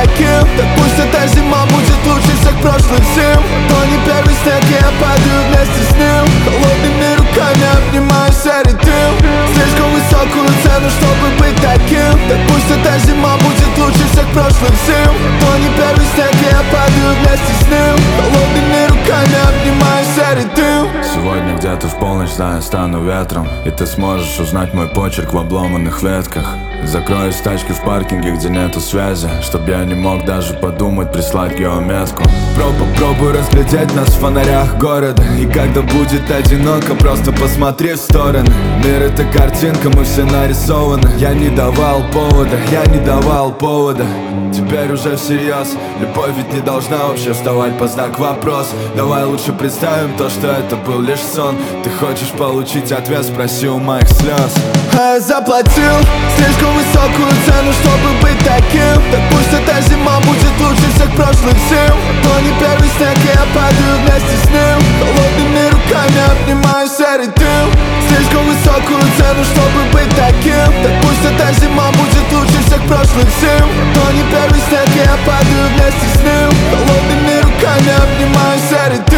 таким. Так пусть эта зима будет лучше всех прошлых зим. То не первый снег, и я падаю вместе с ним. Холодными руками обнимаю серый дым. Слишком высокую цену, чтобы быть таким. Так пусть эта зима будет лучше всех прошлых зим. То не первый снег, и я падаю вместе с ним. Холодными руками обнимаю серый дым. Сегодня где-то в полночь, знаю, стану ветром, и ты сможешь узнать мой почерк в обломанных ветках. Закроюсь в тачке в паркинге, где нету связи, чтоб я не мог даже подумать прислать геометку. Попробуй разглядеть нас в фонарях города, и когда будет одиноко, просто посмотри в стороны. Мир — это картинка, мы все нарисованы. Я не давал повода. Теперь уже всерьез, любовь ведь не должна вообще вставать под знак вопрос. Давай лучше представим то, что это был лишь сон. Ты хочешь получить ответ, спроси у моих слез. А я заплатил слишком высокую цену, чтобы быть таким. Так пусть эта зима будет лучше всех прошлых зим. То не первый снег, и я падаю вместе с ним. Холодными руками обнимаю серый дым. Слишком высокую цену, чтобы быть таким. Так пусть эта зима будет лучше всех прошлых зим. То не первый снег, и я падаю вместе с ним. Холодными руками обнимаю серый дым.